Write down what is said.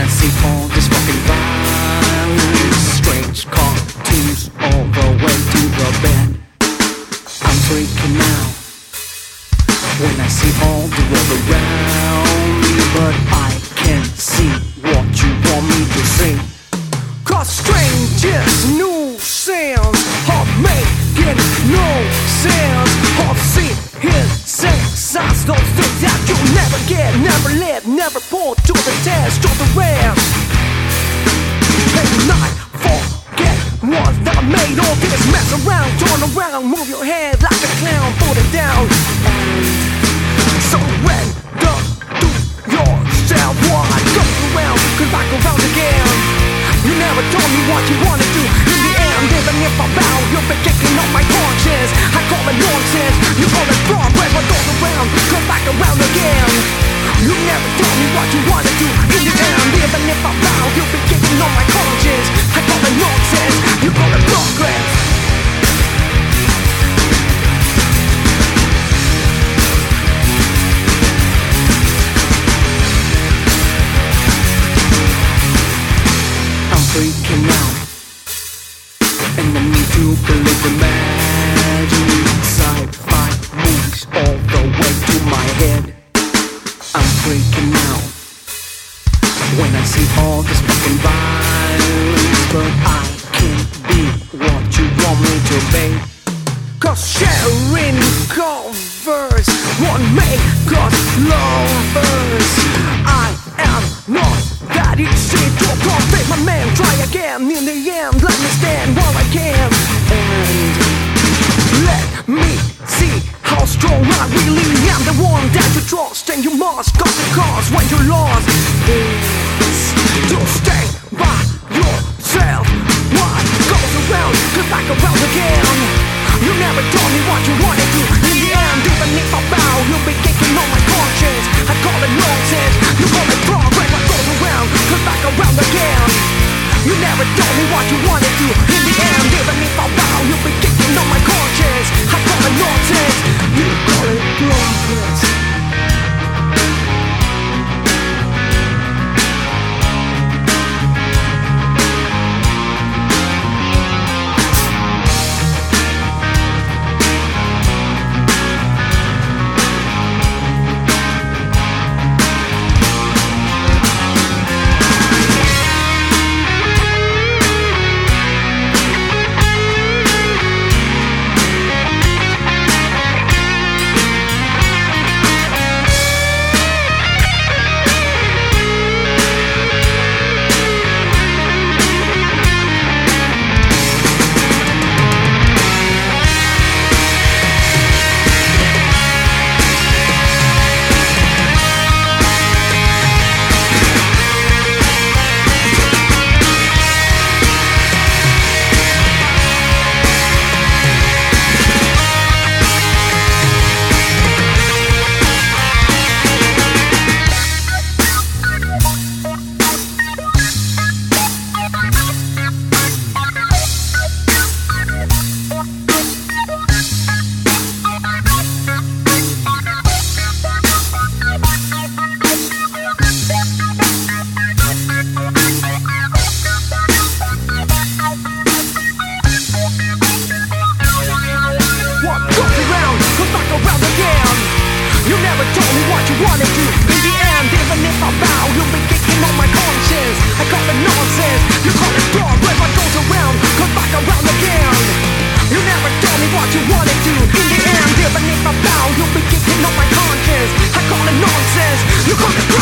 I see all this fucking violence, strange cartoons all the way to the bed. I'm freaking out when I see all the world around me, but I can't see what you want me to see. Cause strangers, new sounds are making no sense. Of seeing sex, I don't think that you'll never get, never let, never put to the test of the rest. And I forget what I made all this mess around. Turn around, move your head like a clown, put it down. And surrender to yourself. What goes around, comes back around again. You never told me what you wanted to. In the end, even if I bow, you'll be kicking on my conscience. I call it nonsense, you call it progress. What goes around, comes back around again. You never told me what you wanted to. In the end, even if I bow, you'll be kicking on my conscience. I call it nonsense, you call it progress. Freaking out, and I need to believe the magic. Sci-fi movies all the way to my head. I'm freaking out when I see all this fucking violence, but I can't be what you want me to be. Cause sharing covers won't make us lovers. I am not that easy to profit, my man. Try again, in the end, let me stand where I can. And let me see how strong I really am. The one that you trust, and you must cut the cost when you're lost. Is to stay by yourself. What goes around, comes back around again. You never told me what you wanted to. In the end, even if I bow, you'll be kicking on my conscience. I call it nonsense, you call it progress. What goes around, comes back around again. You never told me what you wanted to. In the end, even if I bow, you'll be kicking on my conscience. I call it nonsense, you call it progress. You never told me what you wanted to. In the end, even if I bow, you'll be kicking on my conscience. I call it nonsense, you call it progress. What goes around, comes back around again. You never told me what you wanted to. In the end, even if I bow, you'll be kicking on my conscience. I call it nonsense, you call it